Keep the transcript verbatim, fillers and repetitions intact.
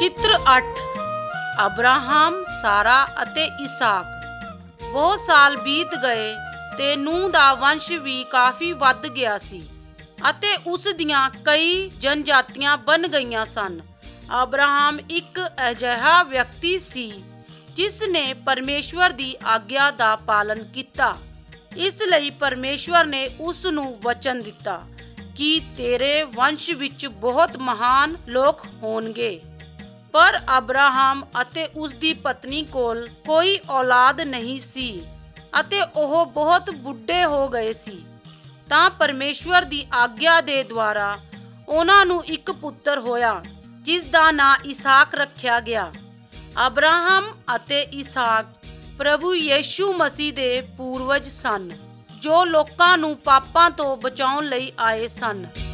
ਚਿੱਤਰ ਅੱਠ ਅਬਰਾਹਮ, ਸਾਰਾ ਅਤੇ ਇਸਾਕ। ਬਹੁਤ ਸਾਲ ਬੀਤ ਗਏ ਤੇ ਨੂਹ ਦਾ ਵੰਸ਼ ਵੀ ਕਾਫੀ ਵੱਧ ਗਿਆ ਸੀ ਅਤੇ ਉਸ ਦੀਆਂ ਕਈ ਜਨਜਾਤੀਆਂ ਬਣ ਗਈਆਂ ਸਨ। ਅਬਰਾਹਮ ਇੱਕ ਅਜਿਹਾ ਵਿਅਕਤੀ ਸੀ ਜਿਸ ਨੇ ਪਰਮੇਸ਼ਵਰ ਦੀ ਆਗਿਆ ਦਾ ਪਾਲਨ ਕੀਤਾ। ਇਸ ਲਈ ਪਰਮੇਸ਼ਵਰ ਨੇ ਉਸ ਨੂੰ ਵਚਨ ਦਿੱਤਾ ਕਿ ਤੇਰੇ ਵੰਸ਼ ਵਿੱਚ ਬਹੁਤ ਮਹਾਨ ਲੋਕ ਹੋਣਗੇ। ਪਰ ਅਬਰਾਹਮ ਅਤੇ ਉਸ ਦੀ ਪਤਨੀ ਕੋਲ ਕੋਈ ਔਲਾਦ ਨਹੀਂ ਸੀ ਅਤੇ ਉਹ ਬਹੁਤ ਬੁੱਢੇ ਹੋ ਗਏ ਸੀ। ਤਾਂ ਪਰਮੇਸ਼ਵਰ ਦੀ ਆਗਿਆ ਦੇ ਦੁਆਰਾ ਉਹਨਾਂ ਨੂੰ ਇੱਕ ਪੁੱਤਰ ਹੋਇਆ ਜਿਸ ਦਾ ਨਾਂ ਇਸਾਕ ਰੱਖਿਆ ਗਿਆ। ਅਬਰਾਹਮ ਅਤੇ ਇਸਾਕ ਪ੍ਰਭੂ ਯਿਸੂ ਮਸੀਹ ਦੇ ਪੂਰਵਜ ਸਨ ਜੋ ਲੋਕਾਂ ਨੂੰ ਪਾਪਾਂ ਤੋਂ ਬਚਾਉਣ ਲਈ ਆਏ ਸਨ।